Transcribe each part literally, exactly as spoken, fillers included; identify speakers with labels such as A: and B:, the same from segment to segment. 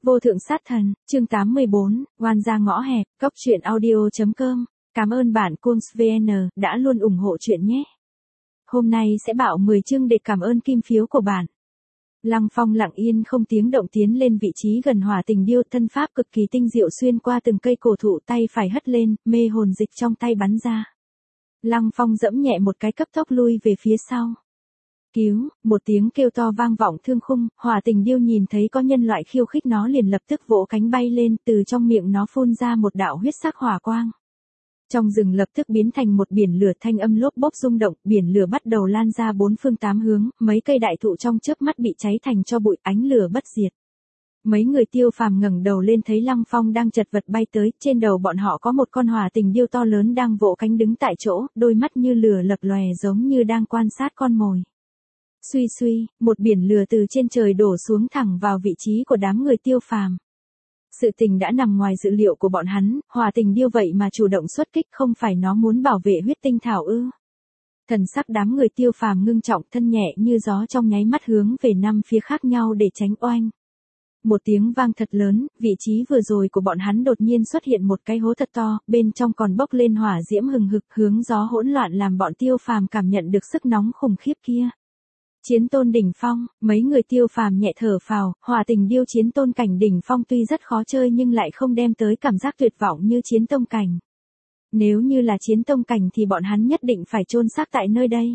A: Vô thượng sát thần, chương tám mươi bốn, oan gia ngõ hẹp, cốc truyện audio chấm com. Cảm ơn bạn Kunz vê en đã luôn ủng hộ chuyện nhé. Hôm nay sẽ bảo mười chương để cảm ơn kim phiếu của bạn. Lăng Phong lặng yên không tiếng động tiến lên vị trí gần hỏa tình điêu, thân pháp cực kỳ tinh diệu xuyên qua từng cây cổ thụ, tay phải hất lên, mê hồn dịch trong tay bắn ra. Lăng Phong giẫm nhẹ một cái cấp tốc lui về phía sau. Cứu, một tiếng kêu to vang vọng thương khung, hỏa tình điêu nhìn thấy có nhân loại khiêu khích nó liền lập tức vỗ cánh bay lên, từ trong miệng nó phun ra một đạo huyết sắc hỏa quang. Trong rừng lập tức biến thành một biển lửa, thanh âm lốp bốp rung động, biển lửa bắt đầu lan ra bốn phương tám hướng, mấy cây đại thụ trong chớp mắt bị cháy thành tro bụi, ánh lửa bất diệt. Mấy người Tiêu Phàm ngẩng đầu lên thấy Lăng Phong đang chật vật bay tới, trên đầu bọn họ có một con hỏa tình điêu to lớn đang vỗ cánh đứng tại chỗ, đôi mắt như lửa lập lòe giống như đang quan sát con mồi. Suy suy, một biển lửa từ trên trời đổ xuống thẳng vào vị trí của đám người Tiêu Phàm. Sự tình đã nằm ngoài dự liệu của bọn hắn, hỏa tình điêu vậy mà chủ động xuất kích, không phải nó muốn bảo vệ huyết tinh thảo ư? Thần sắc đám người Tiêu Phàm ngưng trọng, thân nhẹ như gió trong nháy mắt hướng về năm phía khác nhau để tránh oanh. Một tiếng vang thật lớn, vị trí vừa rồi của bọn hắn đột nhiên xuất hiện một cái hố thật to, bên trong còn bốc lên hỏa diễm hừng hực, hướng gió hỗn loạn làm bọn Tiêu Phàm cảm nhận được sức nóng khủng khiếp kia. Chiến tôn đỉnh phong, mấy người Tiêu Phàm nhẹ thở phào, hỏa tình điêu chiến tôn cảnh đỉnh phong tuy rất khó chơi nhưng lại không đem tới cảm giác tuyệt vọng như chiến tông cảnh. Nếu như là chiến tông cảnh thì bọn hắn nhất định phải chôn xác tại nơi đây.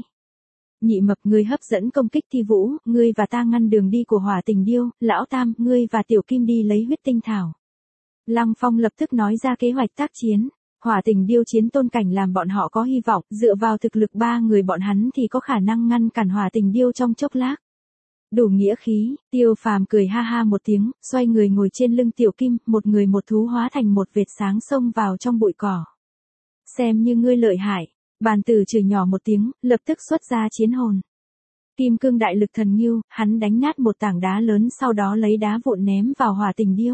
A: Nhị mập, ngươi hấp dẫn công kích Thi Vũ, ngươi và ta ngăn đường đi của hỏa tình điêu, lão tam, ngươi và tiểu kim đi lấy huyết tinh thảo. Lăng Phong lập tức nói ra kế hoạch tác chiến. Hỏa tình điêu chiến tôn cảnh làm bọn họ có hy vọng, dựa vào thực lực ba người bọn hắn thì có khả năng ngăn cản hỏa tình điêu trong chốc lát. Đủ nghĩa khí, Tiêu Phàm cười ha ha một tiếng, xoay người ngồi trên lưng tiểu kim, một người một thú hóa thành một vệt sáng xông vào trong bụi cỏ. Xem như ngươi lợi hại, bàn tử chửi nhỏ một tiếng, lập tức xuất ra chiến hồn. Kim cương đại lực thần ngưu, hắn đánh nát một tảng đá lớn sau đó lấy đá vụn ném vào hỏa tình điêu.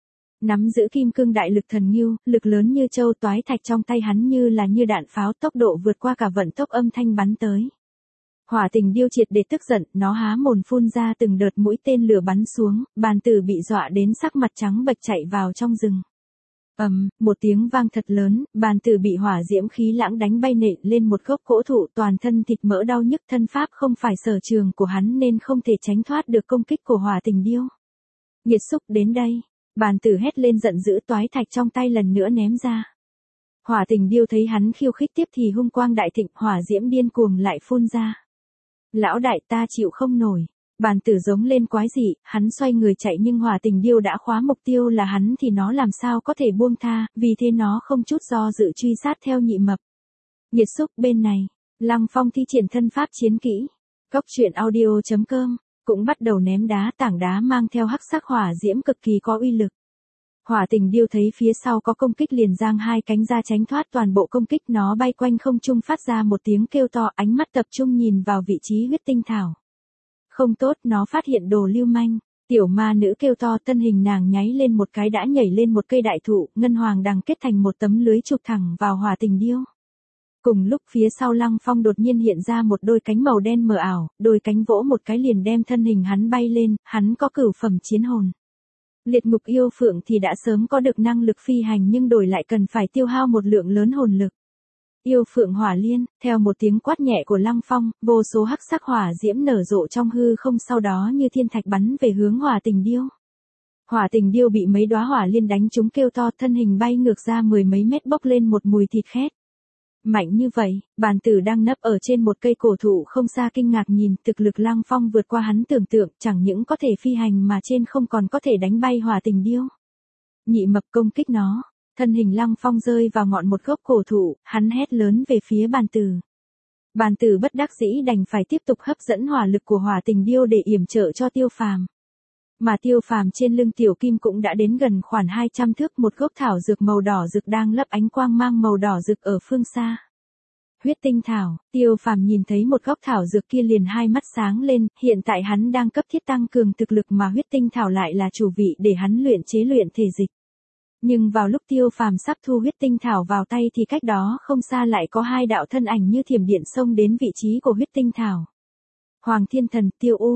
A: Nắm giữ kim cương đại lực thần ngưu, lực lớn như châu, toái thạch trong tay hắn như là như đạn pháo, tốc độ vượt qua cả vận tốc âm thanh bắn tới. Hỏa tình điêu triệt để tức giận, nó há mồm phun ra từng đợt mũi tên lửa bắn xuống, bàn tử bị dọa đến sắc mặt trắng bệch chạy vào trong rừng. Ầm, um, một tiếng vang thật lớn, bàn tử bị hỏa diễm khí lãng đánh bay nện lên một gốc gỗ thụ, toàn thân thịt mỡ đau nhức, thân pháp không phải sở trường của hắn nên không thể tránh thoát được công kích của hỏa tình điêu. Nghiệt xúc, đến đây. Bàn tử hét lên giận dữ, toái thạch trong tay lần nữa ném ra. Hỏa tình điêu thấy hắn khiêu khích tiếp thì hung quang đại thịnh, hỏa diễm điên cuồng lại phun ra. Lão đại, ta chịu không nổi. Bàn tử giống lên quái dị, hắn xoay người chạy nhưng hỏa tình điêu đã khóa mục tiêu là hắn thì nó làm sao có thể buông tha, vì thế nó không chút do dự truy sát theo nhị mập. Nghiệt xúc, bên này, Lăng Phong thi triển thân pháp chiến kỹ. Cốc truyện audio chấm com cũng bắt đầu ném đá, tảng đá mang theo hắc sắc hỏa diễm cực kỳ có uy lực. Hỏa tình điêu thấy phía sau có công kích liền giang hai cánh ra tránh thoát toàn bộ công kích, nó bay quanh không trung phát ra một tiếng kêu to, ánh mắt tập trung nhìn vào vị trí huyết tinh thảo. Không tốt, nó phát hiện đồ lưu manh. Tiểu ma nữ kêu to, thân hình nàng nháy lên một cái đã nhảy lên một cây đại thụ, ngân hoàng đằng kết thành một tấm lưới chụp thẳng vào hỏa tình điêu. Cùng lúc phía sau Lăng Phong đột nhiên hiện ra một đôi cánh màu đen mờ ảo, đôi cánh vỗ một cái liền đem thân hình hắn bay lên, hắn có cửu phẩm chiến hồn. Liệt ngục yêu phượng thì đã sớm có được năng lực phi hành nhưng đổi lại cần phải tiêu hao một lượng lớn hồn lực. Yêu phượng hỏa liên, theo một tiếng quát nhẹ của Lăng Phong, vô số hắc sắc hỏa diễm nở rộ trong hư không, sau đó như thiên thạch bắn về hướng hỏa tình điêu. Hỏa tình điêu bị mấy đóa hỏa liên đánh trúng kêu to, thân hình bay ngược ra mười mấy mét, bốc lên một mùi thịt khét. Mạnh như vậy, bàn tử đang nấp ở trên một cây cổ thụ không xa kinh ngạc nhìn, thực lực Lăng Phong vượt qua hắn tưởng tượng, chẳng những có thể phi hành mà trên không còn có thể đánh bay hỏa tình điêu. Nhị mập công kích nó, thân hình Lăng Phong rơi vào ngọn một gốc cổ thụ, hắn hét lớn về phía bàn tử. Bàn tử bất đắc dĩ đành phải tiếp tục hấp dẫn hỏa lực của hỏa tình điêu để yểm trợ cho Tiêu Phàm. Mà Tiêu Phàm trên lưng tiểu kim cũng đã đến gần khoảng hai trăm thước, một gốc thảo dược màu đỏ rực đang lấp ánh quang mang màu đỏ rực ở phương xa. Huyết tinh thảo, Tiêu Phàm nhìn thấy một gốc thảo dược kia liền hai mắt sáng lên, hiện tại hắn đang cấp thiết tăng cường thực lực mà huyết tinh thảo lại là chủ vị để hắn luyện chế luyện thể dịch. Nhưng vào lúc Tiêu Phàm sắp thu huyết tinh thảo vào tay thì cách đó không xa lại có hai đạo thân ảnh như thiểm điện xông đến vị trí của huyết tinh thảo. Hoàng Thiên Thần, Tiêu U.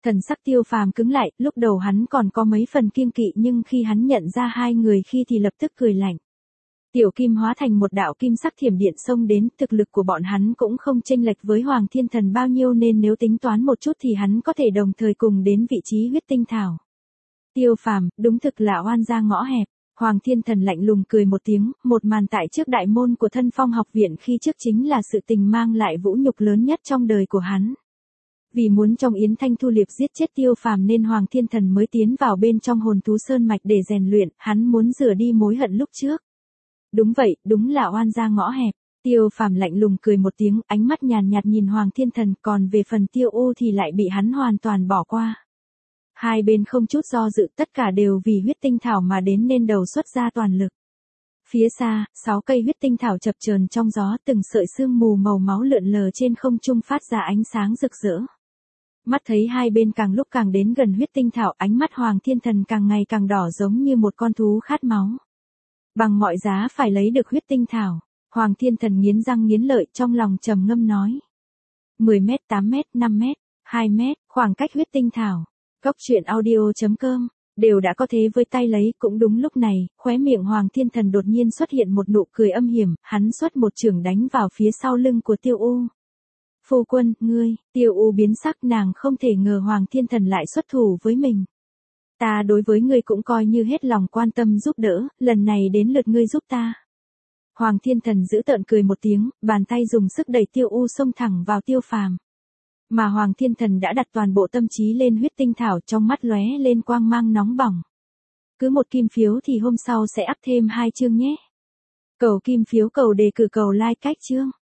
A: Thần sắc Tiêu Phàm cứng lại, lúc đầu hắn còn có mấy phần kiêng kỵ nhưng khi hắn nhận ra hai người khi thì lập tức cười lạnh. Tiểu Kim hóa thành một đạo kim sắc thiểm điện xông đến, thực lực của bọn hắn cũng không chênh lệch với Hoàng Thiên Thần bao nhiêu nên nếu tính toán một chút thì hắn có thể đồng thời cùng đến vị trí huyết tinh thảo. Tiêu Phàm, đúng thực là oan gia ngõ hẹp. Hoàng Thiên Thần lạnh lùng cười một tiếng, một màn tại trước đại môn của Thân Phong học viện khi trước chính là sự tình mang lại vũ nhục lớn nhất trong đời của hắn. Vì muốn trong Yến Thanh Thu Liệp giết chết Tiêu Phàm nên Hoàng Thiên Thần mới tiến vào bên trong Hồn Thú Sơn Mạch để rèn luyện, hắn muốn rửa đi mối hận lúc trước. Đúng vậy, đúng là oan gia ngõ hẹp. Tiêu Phàm lạnh lùng cười một tiếng, ánh mắt nhàn nhạt nhìn Hoàng Thiên Thần, còn về phần Tiêu U thì lại bị hắn hoàn toàn bỏ qua. Hai bên không chút do dự, tất cả đều vì huyết tinh thảo mà đến nên đầu xuất ra toàn lực. Phía xa, sáu cây huyết tinh thảo chập chờn trong gió, từng sợi sương mù màu máu lượn lờ trên không trung phát ra ánh sáng rực rỡ. Mắt thấy hai bên càng lúc càng đến gần huyết tinh thảo, ánh mắt Hoàng Thiên Thần càng ngày càng đỏ giống như một con thú khát máu. Bằng mọi giá phải lấy được huyết tinh thảo. Hoàng Thiên Thần nghiến răng nghiến lợi, trong lòng trầm ngâm nói. mười mét, tám mét, năm mét, hai mét, khoảng cách huyết tinh thảo. Cốc truyện audio chấm com, đều đã có thế với tay lấy, cũng đúng lúc này, khóe miệng Hoàng Thiên Thần đột nhiên xuất hiện một nụ cười âm hiểm, hắn xuất một chưởng đánh vào phía sau lưng của Tiêu U. Phu quân, ngươi, Tiêu U biến sắc, nàng không thể ngờ Hoàng Thiên Thần lại xuất thủ với mình. Ta đối với ngươi cũng coi như hết lòng quan tâm giúp đỡ, lần này đến lượt ngươi giúp ta. Hoàng Thiên Thần giữ tợn cười một tiếng, bàn tay dùng sức đẩy Tiêu U xông thẳng vào Tiêu Phàm. Mà Hoàng Thiên Thần đã đặt toàn bộ tâm trí lên huyết tinh thảo, trong mắt lóe lên quang mang nóng bỏng. Cứ một kim phiếu thì hôm sau sẽ up thêm hai chương nhé. Cầu kim phiếu, cầu đề cử, cầu like cách chương.